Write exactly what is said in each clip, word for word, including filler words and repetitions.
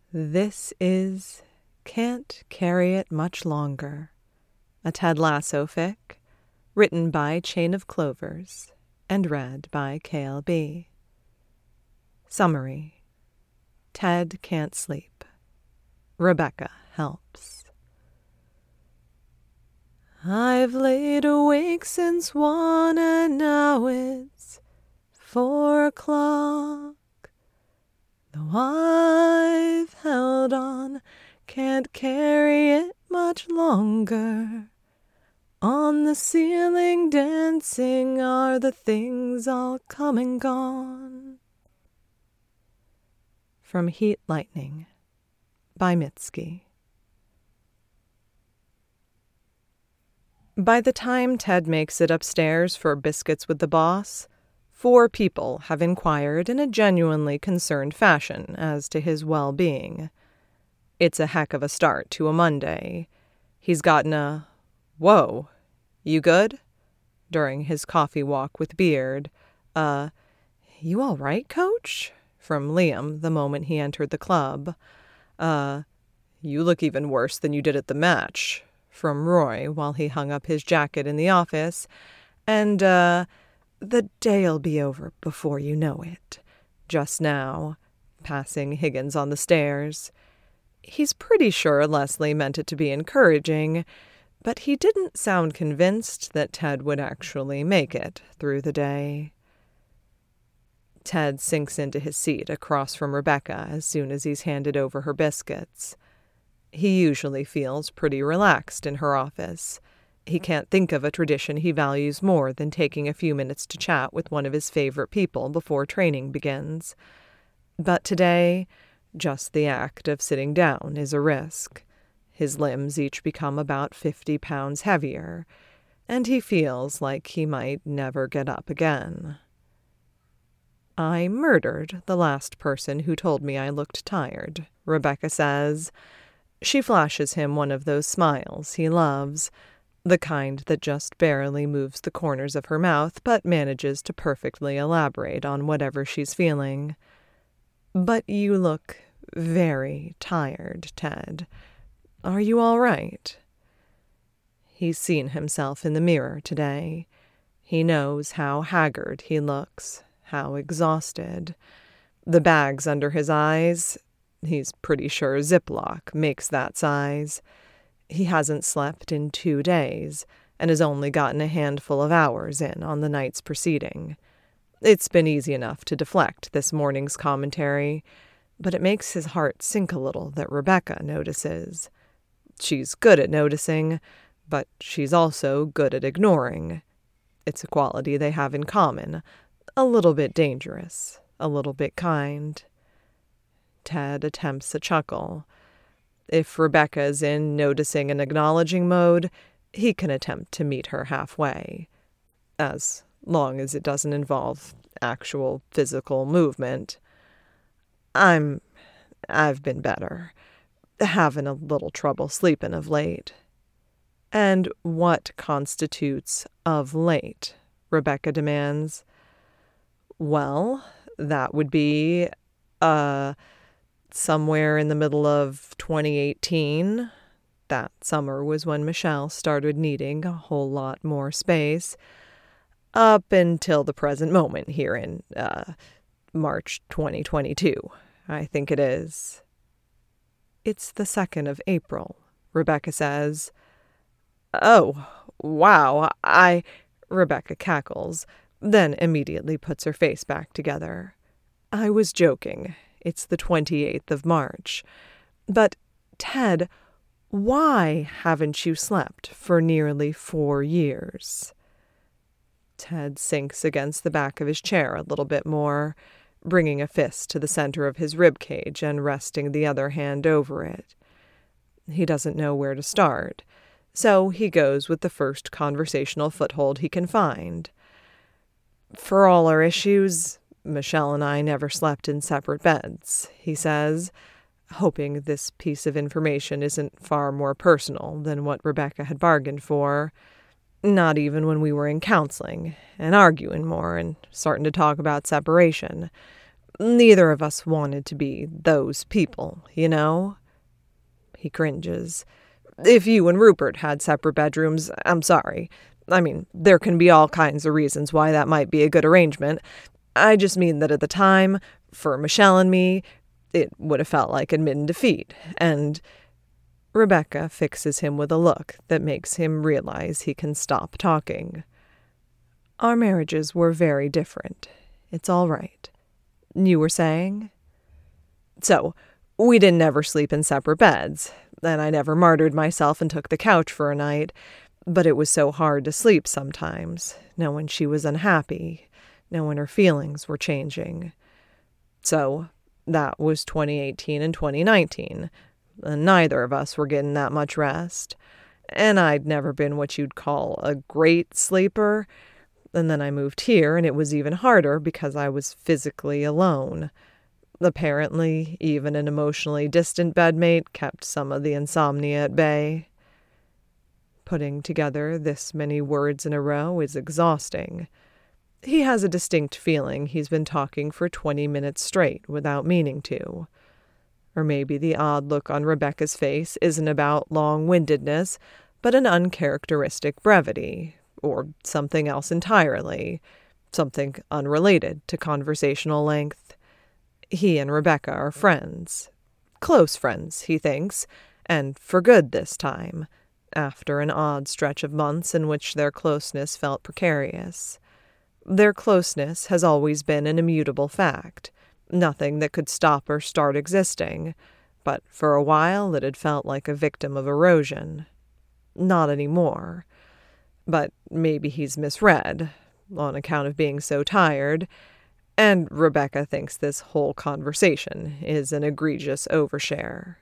This is Can't Carry It Much Longer, a Ted Lasso fic, written by Chain of Clovers and read by K L B. Summary: Ted can't sleep. Rebecca helps. I've laid awake since one and now it's four o'clock. Though I've held on, can't carry it much longer. On the ceiling dancing are the things all come and gone. From Heat Lightning by Mitski. By the time Ted makes it upstairs for biscuits with the boss, four people have inquired in a genuinely concerned fashion as to his well-being. It's a heck of a start to a Monday. He's gotten a, "Whoa, you good?" during his coffee walk with Beard. Uh, "You all right, coach?" from Liam the moment he entered the club. Uh, "You look even worse than you did at the match," from Roy while he hung up his jacket in the office. And, uh... "The day'll be over before you know it," just now, passing Higgins on the stairs. He's pretty sure Leslie meant it to be encouraging, but he didn't sound convinced that Ted would actually make it through the day. Ted sinks into his seat across from Rebecca as soon as he's handed over her biscuits. He usually feels pretty relaxed in her office. He can't think of a tradition he values more than taking a few minutes to chat with one of his favorite people before training begins. But today, just the act of sitting down is a risk. His limbs each become about fifty pounds heavier, and he feels like he might never get up again. "I murdered the last person who told me I looked tired," Rebecca says. She flashes him one of those smiles he loves, the kind that just barely moves the corners of her mouth but manages to perfectly elaborate on whatever she's feeling. "But you look very tired, Ted. Are you all right?" He's seen himself in the mirror today. He knows how haggard he looks, how exhausted. The bags under his eyes, he's pretty sure Ziploc makes that size. He hasn't slept in two days and has only gotten a handful of hours in on the night's proceeding. It's been easy enough to deflect this morning's commentary, but it makes his heart sink a little that Rebecca notices. She's good at noticing, but she's also good at ignoring. It's a quality they have in common, a little bit dangerous, a little bit kind. Ted attempts a chuckle. If Rebecca's in noticing and acknowledging mode, he can attempt to meet her halfway, as long as it doesn't involve actual physical movement. I'm... I've been better. Having a little trouble sleeping of late." "And what constitutes of late?" Rebecca demands. "Well, that would be, uh... somewhere in the middle of twenty eighteen. That summer was when Michelle started needing a whole lot more space. Up until the present moment here in, uh, March twenty twenty-two, I think it is." "It's the second of April, Rebecca says. "Oh, wow, I..." Rebecca cackles, then immediately puts her face back together. "I was joking. It's the twenty-eighth of March. But, Ted, why haven't you slept for nearly four years? Ted sinks against the back of his chair a little bit more, bringing a fist to the center of his rib cage and resting the other hand over it. He doesn't know where to start, so he goes with the first conversational foothold he can find. "For all our issues, Michelle and I never slept in separate beds," he says, hoping this piece of information isn't far more personal than what Rebecca had bargained for. Not even when we were in counseling and arguing more and starting to talk about separation. Neither of us wanted to be those people, you know? He cringes. If you and Rupert had separate bedrooms, I'm sorry. I mean, there can be all kinds of reasons why that might be a good arrangement. I just mean that at the time, for Michelle and me, it would have felt like admitting defeat, and Rebecca fixes him with a look that makes him realize he can stop talking. Our marriages were very different. It's all right. You were saying? So, we didn't ever sleep in separate beds, and I never martyred myself and took the couch for a night, but it was so hard to sleep sometimes, knowing she was unhappy, knowing her feelings were changing. So, that was twenty eighteen and twenty nineteen, and neither of us were getting that much rest, and I'd never been what you'd call a great sleeper. And then I moved here, and it was even harder because I was physically alone. Apparently, even an emotionally distant bedmate kept some of the insomnia at bay. Putting together this many words in a row is exhausting. He has a distinct feeling he's been talking for twenty minutes straight without meaning to. Or maybe the odd look on Rebecca's face isn't about long-windedness, but an uncharacteristic brevity, or something else entirely, something unrelated to conversational length. He and Rebecca are friends. Close friends, he thinks, and for good this time, after an odd stretch of months in which their closeness felt precarious. Their closeness has always been an immutable fact, nothing that could stop or start existing, but for a while it had felt like a victim of erosion. Not anymore. But maybe he's misread, on account of being so tired, and Rebecca thinks this whole conversation is an egregious overshare.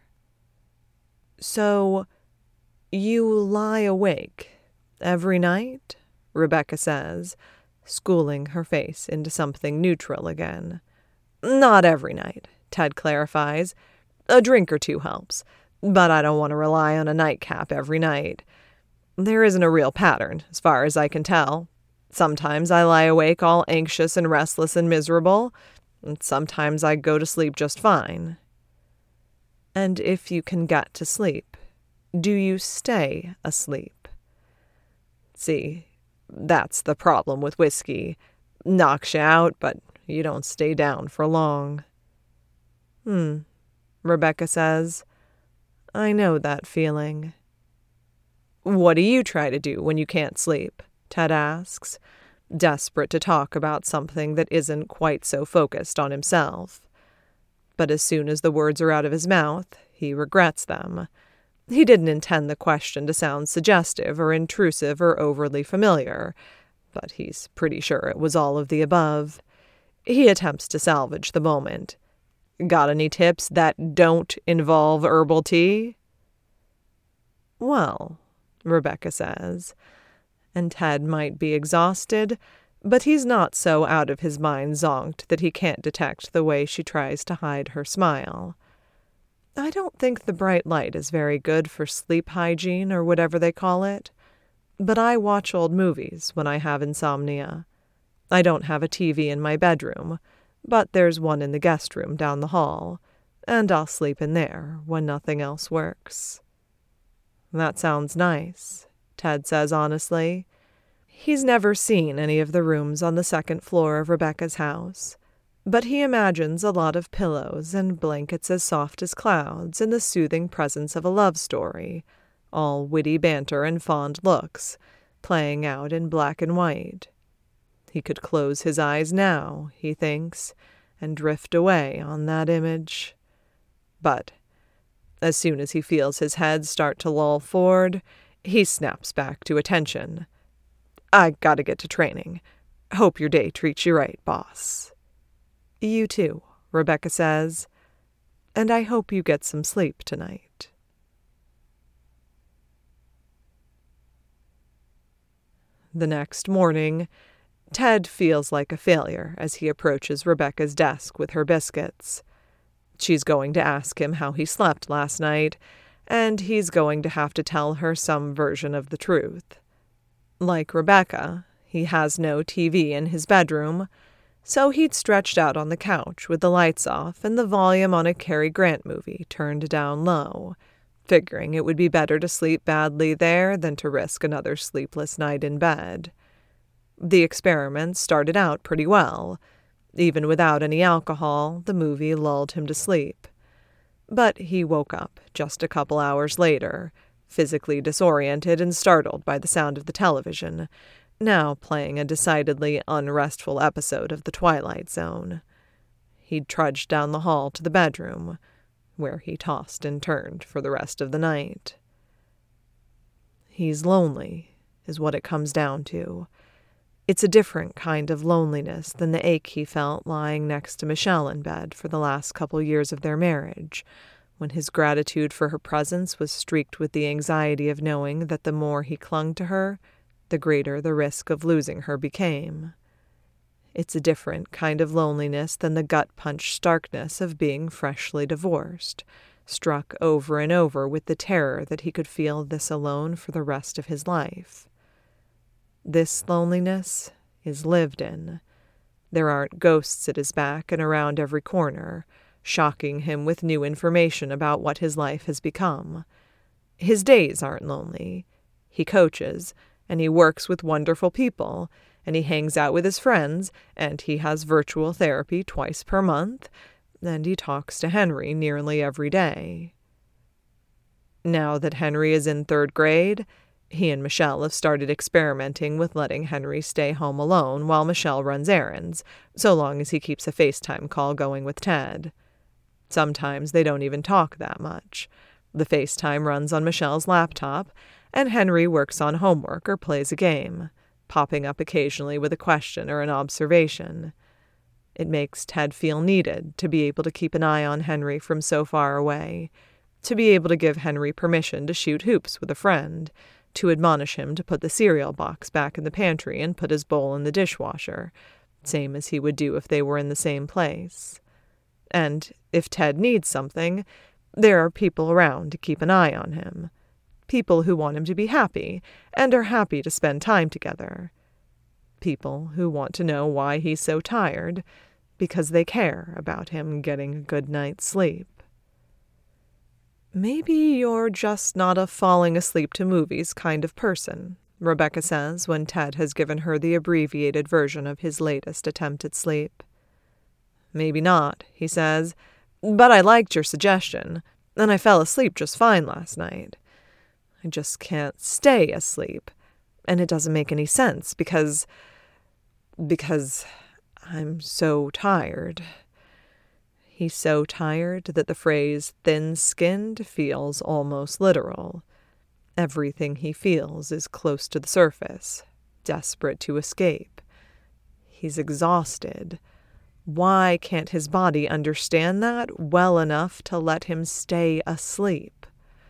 So, you lie awake every night? Rebecca says, schooling her face into something neutral again. Not every night, Ted clarifies. A drink or two helps, but I don't want to rely on a nightcap every night. There isn't a real pattern, as far as I can tell. Sometimes I lie awake all anxious and restless and miserable, and sometimes I go to sleep just fine. And if you can get to sleep, do you stay asleep? See, that's the problem with whiskey. Knocks you out, but you don't stay down for long. Hmm, Rebecca says. I know that feeling. What do you try to do when you can't sleep? Ted asks, desperate to talk about something that isn't quite so focused on himself. But as soon as the words are out of his mouth, he regrets them. He didn't intend the question to sound suggestive or intrusive or overly familiar, but he's pretty sure it was all of the above. He attempts to salvage the moment. Got any tips that don't involve herbal tea? Well, Rebecca says, and Ted might be exhausted, but he's not so out of his mind zonked that he can't detect the way she tries to hide her smile. I don't think the bright light is very good for sleep hygiene or whatever they call it, but I watch old movies when I have insomnia. I don't have a T V in my bedroom, but there's one in the guest room down the hall, and I'll sleep in there when nothing else works. That sounds nice, Ted says honestly. He's never seen any of the rooms on the second floor of Rebecca's house, but he imagines a lot of pillows and blankets as soft as clouds in the soothing presence of a love story, all witty banter and fond looks, playing out in black and white. He could close his eyes now, he thinks, and drift away on that image. But as soon as he feels his head start to loll forward, he snaps back to attention. I gotta get to training. Hope your day treats you right, boss. You too, Rebecca says, and I hope you get some sleep tonight. The next morning, Ted feels like a failure as he approaches Rebecca's desk with her biscuits. She's going to ask him how he slept last night, and he's going to have to tell her some version of the truth. Like Rebecca, he has no T V in his bedroom, So he'd stretched out on the couch with the lights off and the volume on a Cary Grant movie turned down low, figuring it would be better to sleep badly there than to risk another sleepless night in bed. The experiment started out pretty well. Even without any alcohol, the movie lulled him to sleep. But he woke up just a couple hours later, physically disoriented and startled by the sound of the television, now playing a decidedly unrestful episode of The Twilight Zone. He'd trudged down the hall to the bedroom, where he tossed and turned for the rest of the night. He's lonely, is what it comes down to. It's a different kind of loneliness than the ache he felt lying next to Michelle in bed for the last couple years of their marriage, when his gratitude for her presence was streaked with the anxiety of knowing that the more he clung to her, the greater the risk of losing her became. It's a different kind of loneliness than the gut-punch starkness of being freshly divorced, struck over and over with the terror that he could feel this alone for the rest of his life. This loneliness is lived in. There aren't ghosts at his back and around every corner, shocking him with new information about what his life has become. His days aren't lonely. He coaches, and he works with wonderful people, and he hangs out with his friends, and he has virtual therapy twice per month, and he talks to Henry nearly every day. Now that Henry is in third grade, he and Michelle have started experimenting with letting Henry stay home alone while Michelle runs errands, so long as he keeps a FaceTime call going with Ted. Sometimes they don't even talk that much. The FaceTime runs on Michelle's laptop, and Henry works on homework or plays a game, popping up occasionally with a question or an observation. It makes Ted feel needed to be able to keep an eye on Henry from so far away, to be able to give Henry permission to shoot hoops with a friend, to admonish him to put the cereal box back in the pantry and put his bowl in the dishwasher, same as he would do if they were in the same place. And if Ted needs something, there are people around to keep an eye on him. People who want him to be happy and are happy to spend time together. People who want to know why he's so tired, because they care about him getting a good night's sleep. Maybe you're just not a falling asleep to movies kind of person, Rebecca says when Ted has given her the abbreviated version of his latest attempt at sleep. Maybe not, he says, but I liked your suggestion, and I fell asleep just fine last night. I just can't stay asleep, and it doesn't make any sense because... because I'm so tired. He's so tired that the phrase thin-skinned feels almost literal. Everything he feels is close to the surface, desperate to escape. He's exhausted. Why can't his body understand that well enough to let him stay asleep?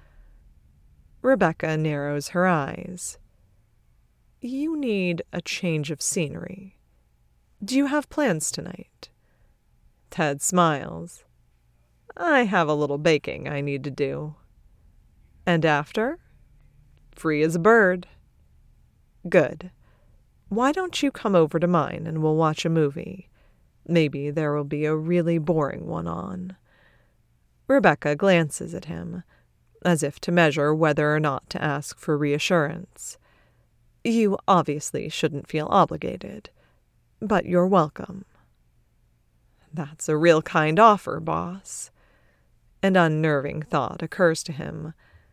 Rebecca narrows her eyes. You need a change of scenery. Do you have plans tonight? Ted smiles. I have a little baking I need to do. And after? Free as a bird. Good. Why don't you come over to mine and we'll watch a movie? Maybe there will be a really boring one on. Rebecca glances at him, as if to measure whether or not to ask for reassurance. You obviously shouldn't feel obligated, but you're welcome. That's a real kind offer, boss. An unnerving thought occurs to him.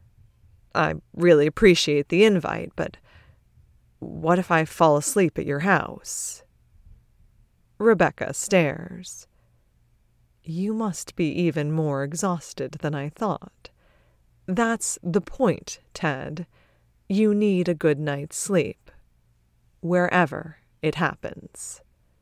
I really appreciate the invite, but what if I fall asleep at your house? Rebecca stares. You must be even more exhausted than I thought. That's the point, Ted. You need a good night's sleep, wherever it happens.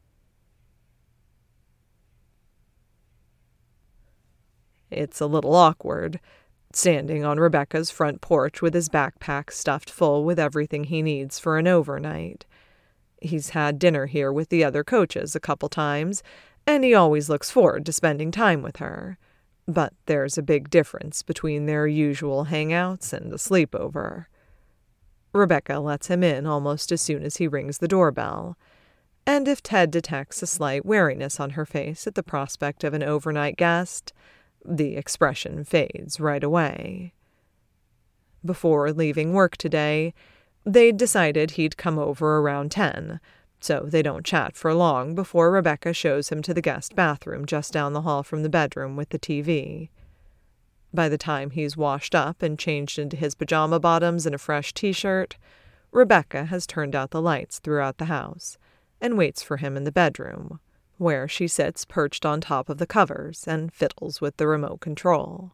It's a little awkward, standing on Rebecca's front porch with his backpack stuffed full with everything he needs for an overnight. He's had dinner here with the other coaches a couple times, and he always looks forward to spending time with her. But there's a big difference between their usual hangouts and a sleepover. Rebecca lets him in almost as soon as he rings the doorbell. And if Ted detects a slight wariness on her face at the prospect of an overnight guest, the expression fades right away. Before leaving work today, they'd decided he'd come over around ten, so they don't chat for long before Rebecca shows him to the guest bathroom just down the hall from the bedroom with the T V. By the time he's washed up and changed into his pajama bottoms and a fresh t-shirt, Rebecca has turned out the lights throughout the house and waits for him in the bedroom, where she sits perched on top of the covers and fiddles with the remote control.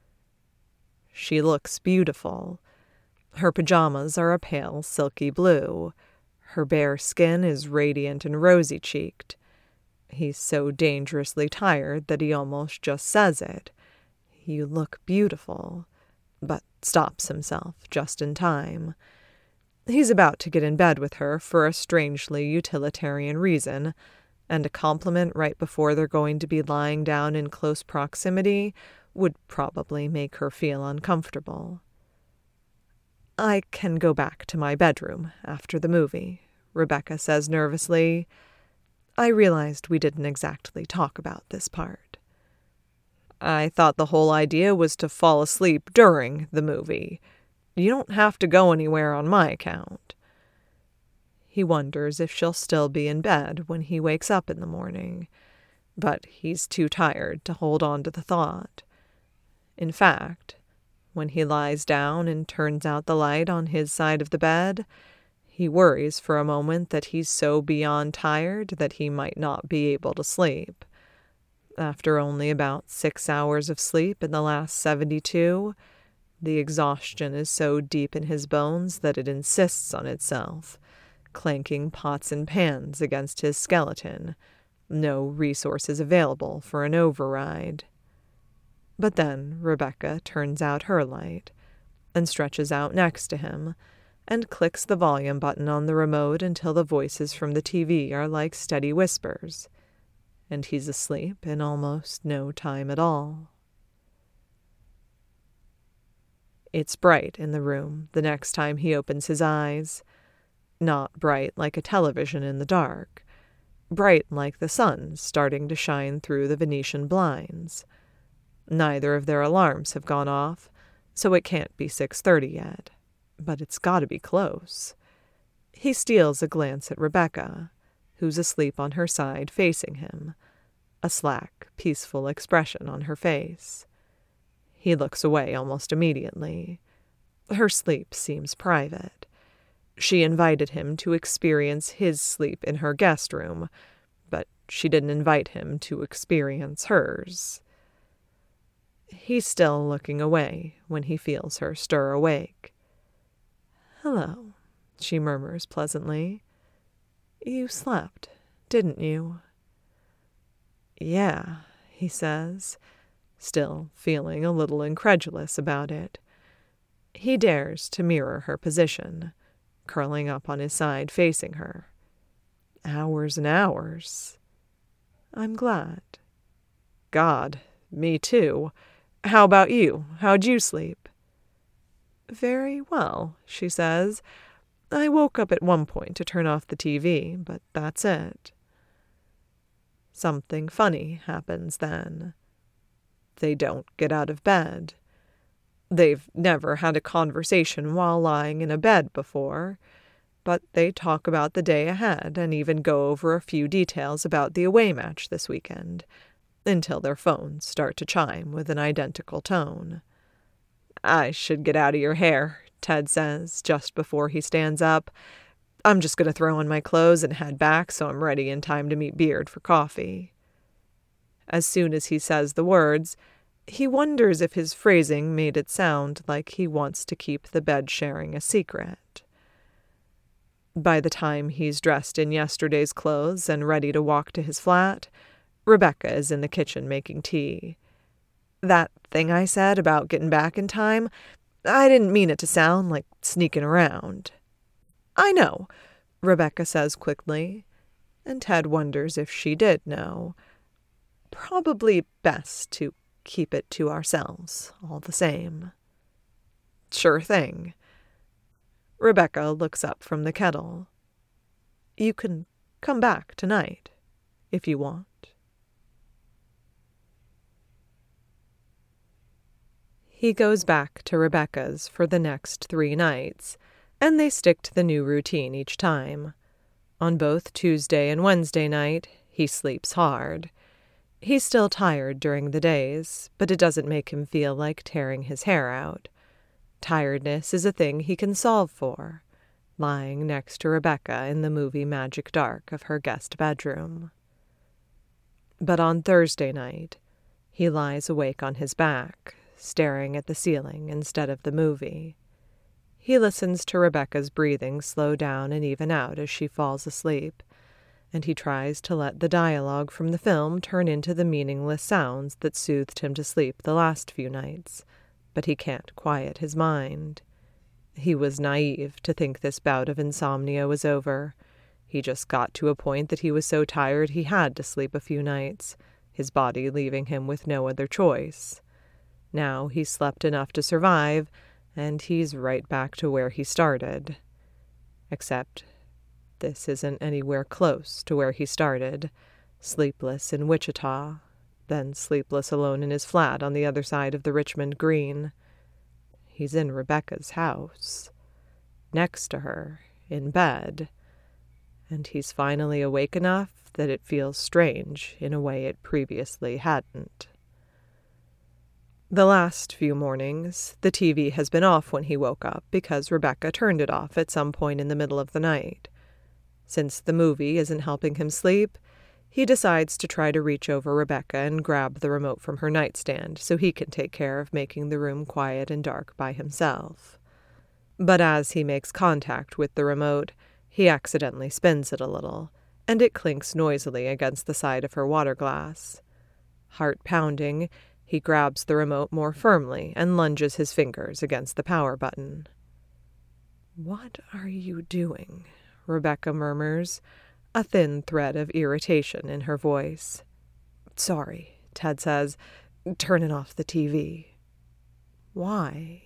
She looks beautiful. Her pajamas are a pale, silky blue. Her bare skin is radiant and rosy-cheeked. He's so dangerously tired that he almost just says it. "You look beautiful," but stops himself just in time. He's about to get in bed with her for a strangely utilitarian reason, and a compliment right before they're going to be lying down in close proximity would probably make her feel uncomfortable. "I can go back to my bedroom after the movie," Rebecca says nervously. "I realized we didn't exactly talk about this part." "I thought the whole idea was to fall asleep during the movie. You don't have to go anywhere on my account." He wonders if she'll still be in bed when he wakes up in the morning, but he's too tired to hold on to the thought. In fact, when he lies down and turns out the light on his side of the bed, he worries for a moment that he's so beyond tired that he might not be able to sleep. After only about six hours of sleep in the last seventy-two, the exhaustion is so deep in his bones that it insists on itself, clanking pots and pans against his skeleton, no resources available for an override. But then Rebecca turns out her light and stretches out next to him and clicks the volume button on the remote until the voices from the T V are like steady whispers, and he's asleep in almost no time at all. It's bright in the room the next time he opens his eyes. Not bright like a television in the dark. Bright like the sun starting to shine through the Venetian blinds. Neither of their alarms have gone off, so it can't be six thirty yet. But it's got to be close. He steals a glance at Rebecca, who's asleep on her side facing him, a slack, peaceful expression on her face. He looks away almost immediately. Her sleep seems private. She invited him to experience his sleep in her guest room, but she didn't invite him to experience hers. He's still looking away when he feels her stir awake. "Hello," she murmurs pleasantly. "You slept, didn't you?" "Yeah," he says, still feeling a little incredulous about it. He dares to mirror her position, curling up on his side facing her. "Hours and hours." "I'm glad." "God, me too. How about you? How'd you sleep?" "Very well," she says. "I woke up at one point to turn off the T V, but that's it." Something funny happens then. They don't get out of bed. They've never had a conversation while lying in a bed before, but they talk about the day ahead and even go over a few details about the away match this weekend, until their phones start to chime with an identical tone. "I should get out of your hair," Ted says just before he stands up. "I'm just going to throw on my clothes and head back so I'm ready in time to meet Beard for coffee." As soon as he says the words, he wonders if his phrasing made it sound like he wants to keep the bed sharing a secret. By the time he's dressed in yesterday's clothes and ready to walk to his flat, Rebecca is in the kitchen making tea. "That thing I said about getting back in time, I didn't mean it to sound like sneaking around." "I know," Rebecca says quickly, and Ted wonders if she did know. Probably best to keep it to ourselves, all the same. "Sure thing." Rebecca looks up from the kettle. "You can come back tonight, if you want. He goes back to Rebecca's for the next three nights, and they stick to the new routine each time. On both Tuesday and Wednesday night, he sleeps hard. He's still tired during the days, but it doesn't make him feel like tearing his hair out. Tiredness is a thing he can solve for, lying next to Rebecca in the movie Magic Dark of her guest bedroom. But on Thursday night, he lies awake on his back, staring at the ceiling instead of the movie. He listens to Rebecca's breathing slow down and even out as she falls asleep, and he tries to let the dialogue from the film turn into the meaningless sounds that soothed him to sleep the last few nights, but he can't quiet his mind. He was naive to think this bout of insomnia was over. He just got to a point that he was so tired he had to sleep a few nights, his body leaving him with no other choice. Now he's slept enough to survive, and he's right back to where he started. Except this isn't anywhere close to where he started, sleepless in Wichita, then sleepless alone in his flat on the other side of the Richmond Green. He's in Rebecca's house, next to her, in bed, and he's finally awake enough that it feels strange in a way it previously hadn't. The last few mornings, the T V has been off when he woke up because Rebecca turned it off at some point in the middle of the night. Since the movie isn't helping him sleep, he decides to try to reach over Rebecca and grab the remote from her nightstand so he can take care of making the room quiet and dark by himself. But as he makes contact with the remote, he accidentally spins it a little, and it clinks noisily against the side of her water glass. Heart pounding, he grabs the remote more firmly and lunges his fingers against the power button. "What are you doing?" Rebecca murmurs, a thin thread of irritation in her voice. "Sorry," Ted says, turning off the T V. "Why?"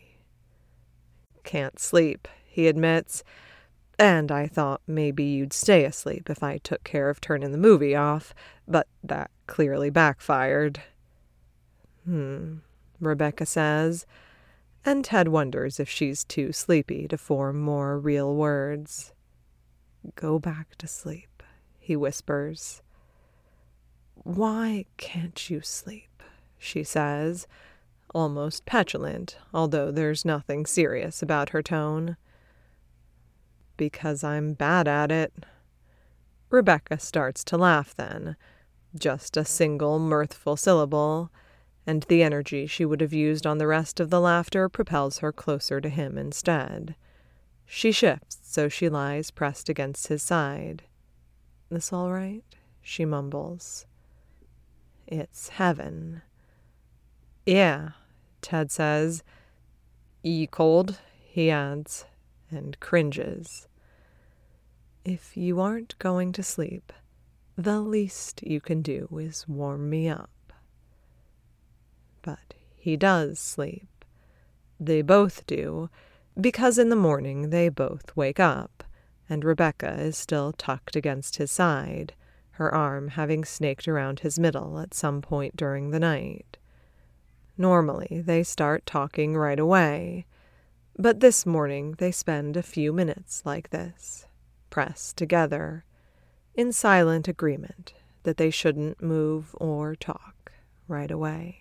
"Can't sleep," he admits, "and I thought maybe you'd stay asleep if I took care of turning the movie off, but that clearly backfired." Hmm, Rebecca says, and Ted wonders if she's too sleepy to form more real words. "Go back to sleep," he whispers. "Why can't you sleep?" she says, almost petulant, although there's nothing serious about her tone. "Because I'm bad at it." Rebecca starts to laugh then, just a single mirthful syllable, and the energy she would have used on the rest of the laughter propels her closer to him instead. She shifts so she lies pressed against his side. "This all right?" she mumbles. "It's heaven." "Yeah," Ted says. "Ye cold?" he adds, and cringes. "If you aren't going to sleep, the least you can do is warm me up." But he does sleep. They both do, because in the morning they both wake up, and Rebecca is still tucked against his side, her arm having snaked around his middle at some point during the night. Normally, they start talking right away, but this morning they spend a few minutes like this, pressed together, in silent agreement that they shouldn't move or talk right away.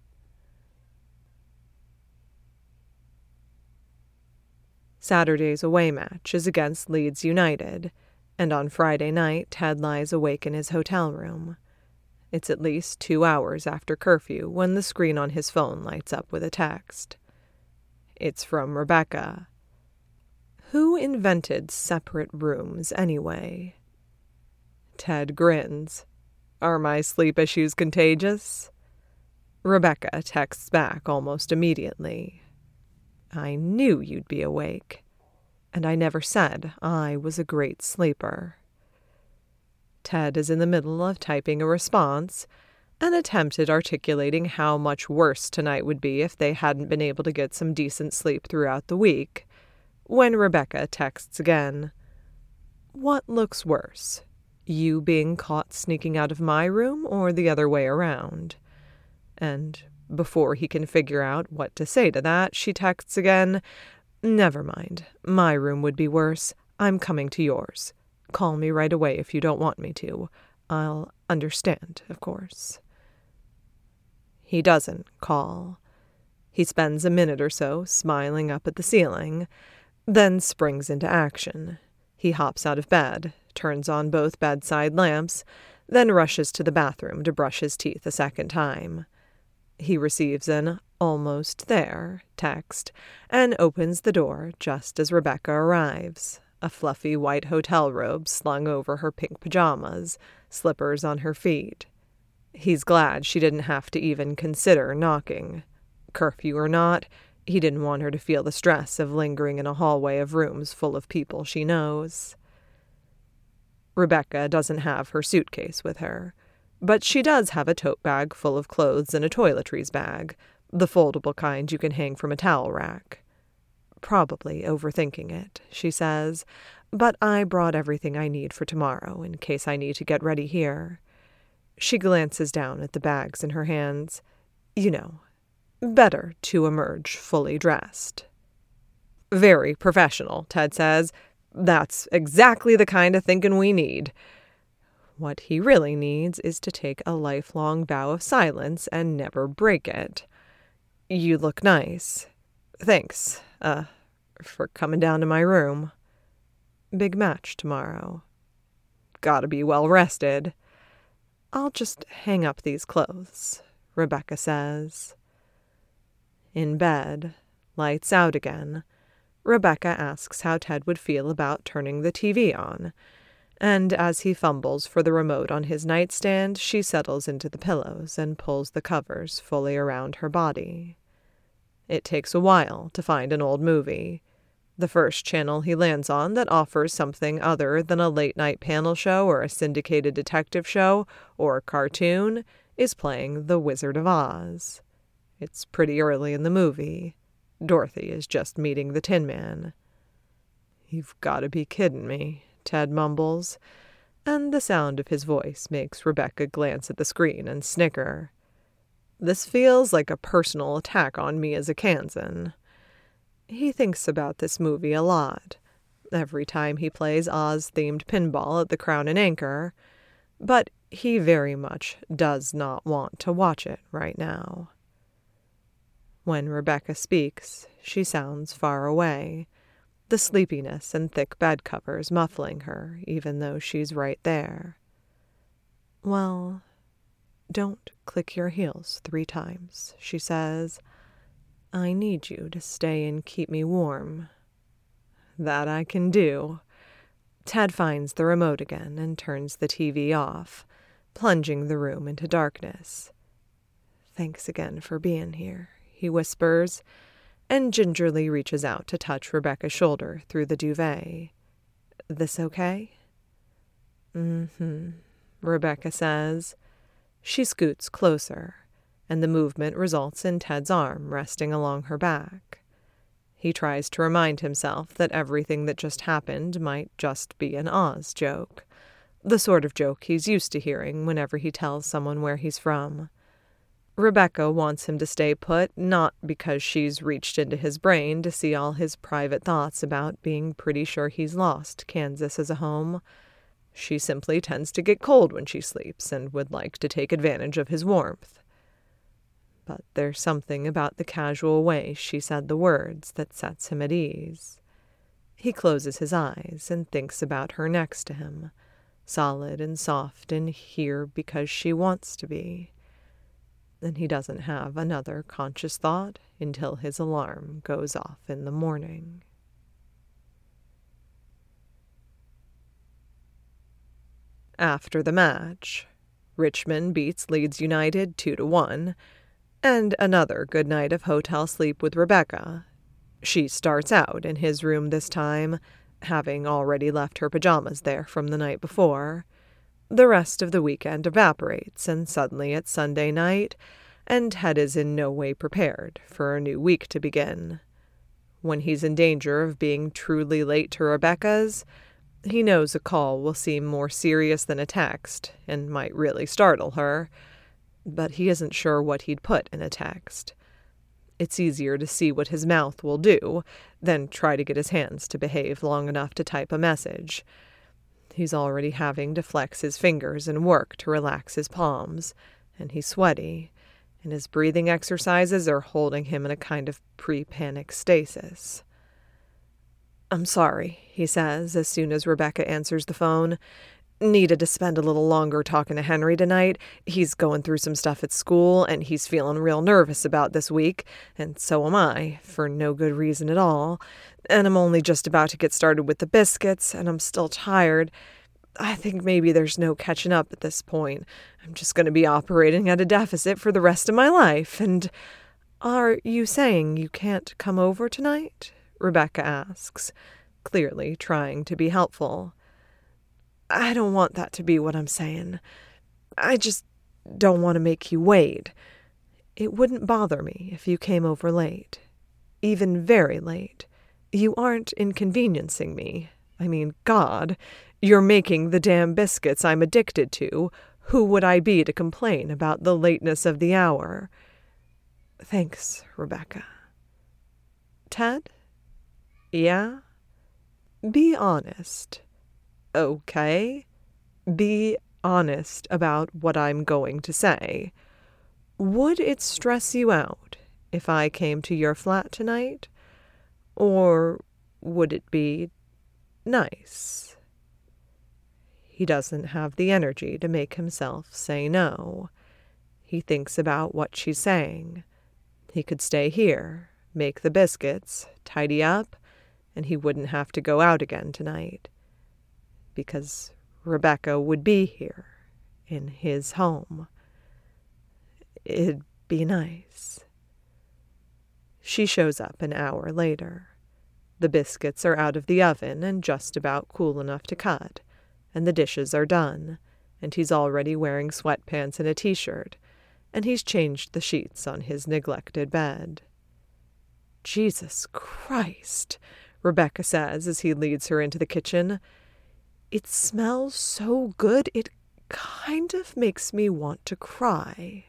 Saturday's away match is against Leeds United, and on Friday night Ted lies awake in his hotel room. It's at least two hours after curfew when the screen on his phone lights up with a text. It's from Rebecca. Who invented separate rooms anyway? Ted grins. Are my sleep issues contagious? Rebecca texts back almost immediately. I knew you'd be awake, and I never said I was a great sleeper. Ted is in the middle of typing a response, an attempt at articulating how much worse tonight would be if they hadn't been able to get some decent sleep throughout the week, when Rebecca texts again. What looks worse, You being caught sneaking out of my room or the other way around? And before he can figure out what to say to that, she texts again, Never mind. My room would be worse. I'm coming to yours. Call me right away if you don't want me to. I'll understand, of course. He doesn't call. He spends a minute or so smiling up at the ceiling, then springs into action. He hops out of bed, turns on both bedside lamps, then rushes to the bathroom to brush his teeth a second time. He receives an almost there text and opens the door just as Rebecca arrives, a fluffy white hotel robe slung over her pink pajamas, slippers on her feet. He's glad she didn't have to even consider knocking. Curfew or not, he didn't want her to feel the stress of lingering in a hallway of rooms full of people she knows. Rebecca doesn't have her suitcase with her, but she does have a tote bag full of clothes and a toiletries bag, the foldable kind you can hang from a towel rack. Probably overthinking it, she says, but I brought everything I need for tomorrow in case I need to get ready here. She glances down at the bags in her hands. You know, better to emerge fully dressed. Very professional, Ted says. That's exactly the kind of thinking we need. What he really needs is to take a lifelong vow of silence and never break it. You look nice. Thanks, uh, for coming down to my room. Big match tomorrow. Gotta be well rested. I'll just hang up these clothes, Rebecca says. In bed, lights out again, Rebecca asks how Ted would feel about turning the T V on, and as he fumbles for the remote on his nightstand, she settles into the pillows and pulls the covers fully around her body. It takes a while to find an old movie, the first channel he lands on that offers something other than a late-night panel show or a syndicated detective show or a cartoon is playing The Wizard of Oz. It's pretty early in the movie. Dorothy is just meeting the Tin Man. You've got to be kidding me, Ted mumbles, and the sound of his voice makes Rebecca glance at the screen and snicker. This feels like a personal attack on me as a Kansan. He thinks about this movie a lot, every time he plays Oz-themed pinball at the Crown and Anchor, but he very much does not want to watch it right now. When Rebecca speaks, she sounds far away, the sleepiness and thick bed covers muffling her, even though she's right there. Well, don't click your heels three times, she says. I need you to stay and keep me warm. That I can do. Ted finds the remote again and turns the T V off, plunging the room into darkness. Thanks again for being here, he whispers, and gingerly reaches out to touch Rebecca's shoulder through the duvet. This okay? Mm-hmm, Rebecca says. She scoots closer, and the movement results in Ted's arm resting along her back. He tries to remind himself that everything that just happened might just be an Oz joke, the sort of joke he's used to hearing whenever he tells someone where he's from. Rebecca wants him to stay put, not because she's reached into his brain to see all his private thoughts about being pretty sure he's lost Kansas as a home. She simply tends to get cold when she sleeps and would like to take advantage of his warmth. But there's something about the casual way she said the words that sets him at ease. He closes his eyes and thinks about her next to him, solid and soft and here because she wants to be. Then he doesn't have another conscious thought until his alarm goes off in the morning. After the match, Richmond beats Leeds United two to one, and another good night of hotel sleep with Rebecca. She starts out in his room this time, having already left her pajamas there from the night before. The rest of the weekend evaporates, and suddenly it's Sunday night, and Ted is in no way prepared for a new week to begin. When he's in danger of being truly late to Rebecca's, He knows a call will seem more serious than a text and might really startle her, but he isn't sure what he'd put in a text. It's easier to see what his mouth will do than try to get his hands to behave long enough to type a message. He's already having to flex his fingers and work to relax his palms, and he's sweaty, and his breathing exercises are holding him in a kind of pre-panic stasis. "I'm sorry," he says as soon as Rebecca answers the phone. "Needed to spend a little longer talking to Henry tonight. He's going through some stuff at school, and he's feeling real nervous about this week, and so am I, for no good reason at all. And I'm only just about to get started with the biscuits, and I'm still tired. I think maybe there's no catching up at this point. I'm just going to be operating at a deficit for the rest of my life, and—" "Are you saying you can't come over tonight?" Rebecca asks, clearly trying to be helpful. "I don't want that to be what I'm saying. I just don't want to make you wait. It wouldn't bother me if you came over late, even very late. You aren't inconveniencing me. I mean, God, you're making the damn biscuits I'm addicted to. Who would I be to complain about the lateness of the hour?" "Thanks, Rebecca." "Ted? Yeah? Be honest." "Okay. Be honest about what I'm going to say. Would it stress you out if I came to your flat tonight? Or would it be nice?" He doesn't have the energy to make himself say no. He thinks about what she's saying. He could stay here, make the biscuits, tidy up, and he wouldn't have to go out again tonight. Because Rebecca would be here, in his home. It'd be nice. She shows up an hour later. The biscuits are out of the oven and just about cool enough to cut, and the dishes are done, and he's already wearing sweatpants and a t-shirt, and he's changed the sheets on his neglected bed. "Jesus Christ," Rebecca says as he leads her into the kitchen. "It smells so good, it kind of makes me want to cry."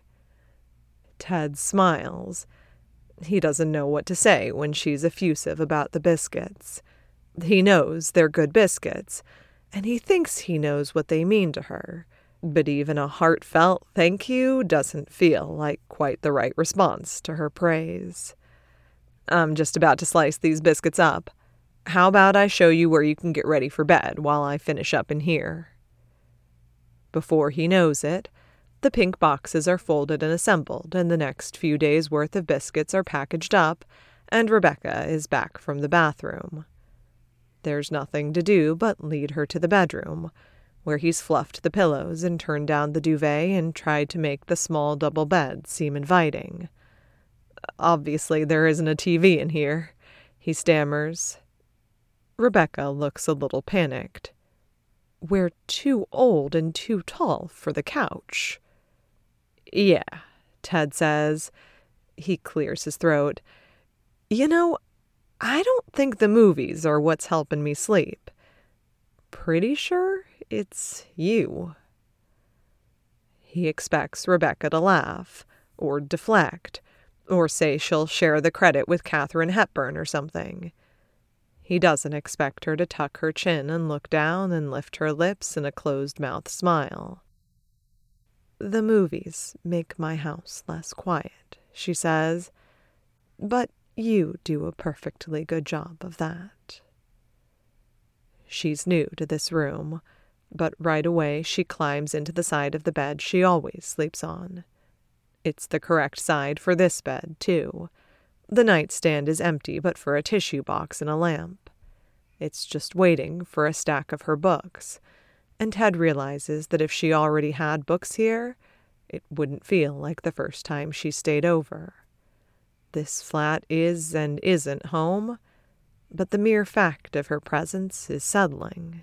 Ted smiles. He doesn't know what to say when she's effusive about the biscuits. He knows they're good biscuits, and he thinks he knows what they mean to her, but even a heartfelt thank you doesn't feel like quite the right response to her praise. "I'm just about to slice these biscuits up. How about I show you where you can get ready for bed while I finish up in here?" Before he knows it, the pink boxes are folded and assembled, and the next few days' worth of biscuits are packaged up, and Rebecca is back from the bathroom. There's nothing to do but lead her to the bedroom, where he's fluffed the pillows and turned down the duvet and tried to make the small double bed seem inviting. "Obviously there isn't a T V in here," he stammers. Rebecca looks a little panicked. "We're too old and too tall for the couch." "Yeah," Ted says. He clears his throat. "You know, I don't think the movies are what's helping me sleep. Pretty sure it's you." He expects Rebecca to laugh, or deflect, or say she'll share the credit with Katharine Hepburn or something. He doesn't expect her to tuck her chin and look down and lift her lips in a closed-mouthed smile. "The movies make my house less quiet," she says, "but you do a perfectly good job of that." She's new to this room, but right away she climbs into the side of the bed she always sleeps on. It's the correct side for this bed, too. The nightstand is empty but for a tissue box and a lamp. It's just waiting for a stack of her books, and Ted realizes that if she already had books here, it wouldn't feel like the first time she stayed over. This flat is and isn't home, but the mere fact of her presence is settling.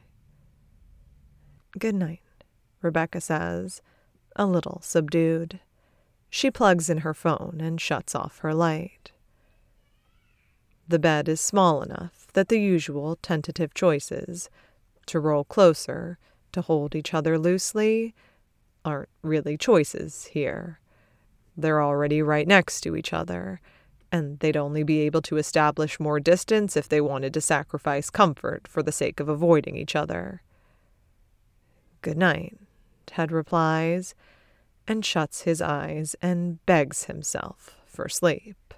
"Good night," Rebecca says, a little subdued. She plugs in her phone and shuts off her light. The bed is small enough that the usual tentative choices, to roll closer, to hold each other loosely, aren't really choices here. They're already right next to each other, and they'd only be able to establish more distance if they wanted to sacrifice comfort for the sake of avoiding each other. "Good night," Ted replies, and shuts his eyes and begs himself for sleep.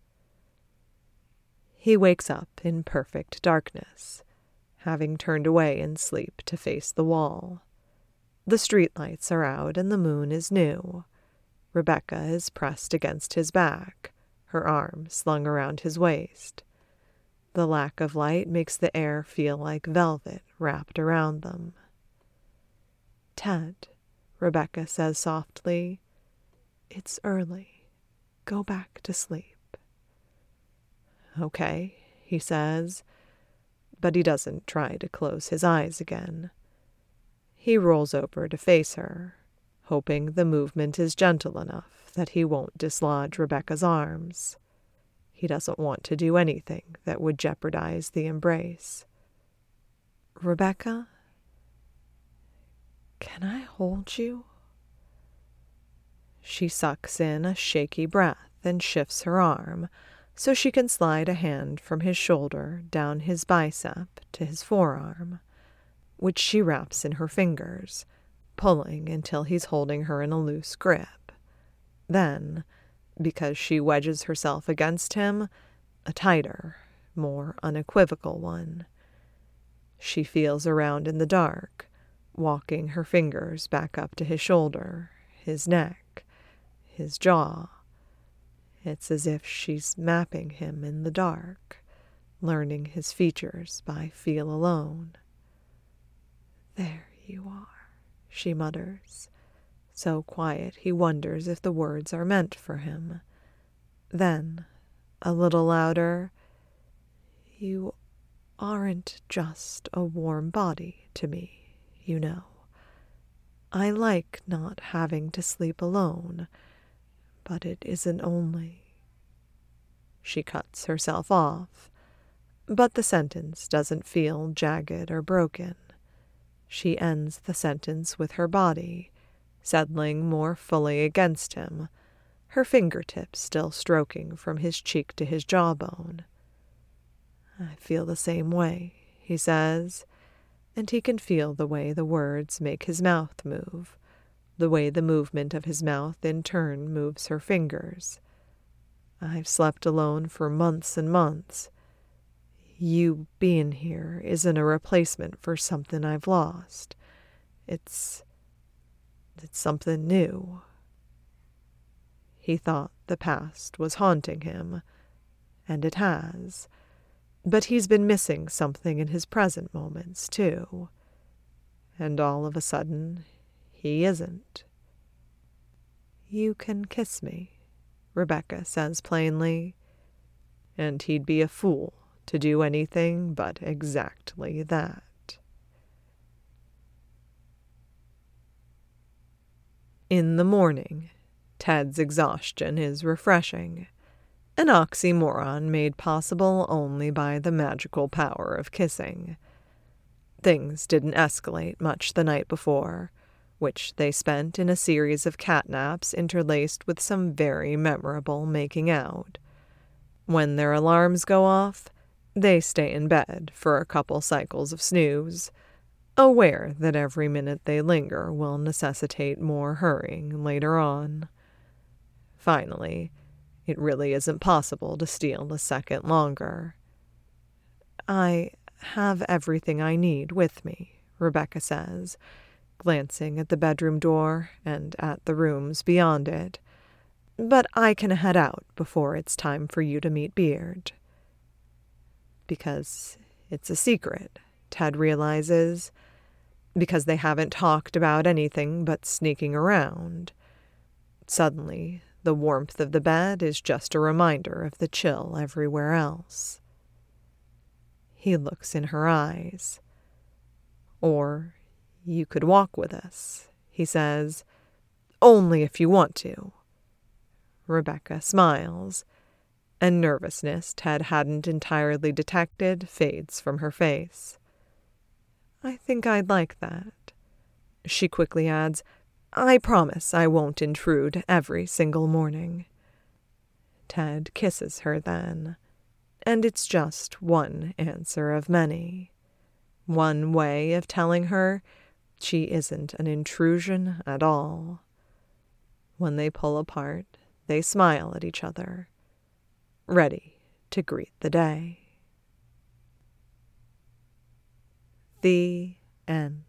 He wakes up in perfect darkness, having turned away in sleep to face the wall. The streetlights are out and the moon is new. Rebecca is pressed against his back, her arm slung around his waist. The lack of light makes the air feel like velvet wrapped around them. "Ted," Rebecca says softly, "it's early. Go back to sleep." "Okay," he says, but he doesn't try to close his eyes again. He rolls over to face her, hoping the movement is gentle enough that he won't dislodge Rebecca's arms. He doesn't want to do anything that would jeopardize the embrace. "Rebecca, can I hold you?" She sucks in a shaky breath and shifts her arm so she can slide a hand from his shoulder down his bicep to his forearm, which she wraps in her fingers, pulling until he's holding her in a loose grip. Then, because she wedges herself against him, a tighter, more unequivocal one. She feels around in the dark, walking her fingers back up to his shoulder, his neck, his jaw. It's as if she's mapping him in the dark, learning his features by feel alone. "There you are," she mutters, so quiet he wonders if the words are meant for him. Then, a little louder, "You aren't just a warm body to me, you know. I like not having to sleep alone, but it isn't only—" She cuts herself off, but the sentence doesn't feel jagged or broken. She ends the sentence with her body, settling more fully against him, her fingertips still stroking from his cheek to his jawbone. "I feel the same way," he says, and he can feel the way the words make his mouth move, the way the movement of his mouth in turn moves her fingers. "I've slept alone for months and months. You being here isn't a replacement for something I've lost. It's... it's something new." He thought the past was haunting him, and it has. But he's been missing something in his present moments, too. And all of a sudden, he isn't. "You can kiss me," Rebecca says plainly. And he'd be a fool to do anything but exactly that. In the morning, Ted's exhaustion is refreshing, an oxymoron made possible only by the magical power of kissing. Things didn't escalate much the night before, which they spent in a series of catnaps interlaced with some very memorable making out. When their alarms go off, they stay in bed for a couple cycles of snooze, aware that every minute they linger will necessitate more hurrying later on. Finally, it really isn't possible to steal a second longer. "I have everything I need with me," Rebecca says, glancing at the bedroom door and at the rooms beyond it. "But I can head out before it's time for you to meet Beard." Because it's a secret, Ted realizes. Because they haven't talked about anything but sneaking around. Suddenly, the warmth of the bed is just a reminder of the chill everywhere else. He looks in her eyes. "Or you could walk with us," he says. "Only if you want to." Rebecca smiles, and nervousness Ted hadn't entirely detected fades from her face. I think I'd like that. She quickly adds, I promise I won't intrude every single morning. Ted kisses her then, and it's just one answer of many. One way of telling her she isn't an intrusion at all. When they pull apart, they smile at each other, ready to greet the day. The end.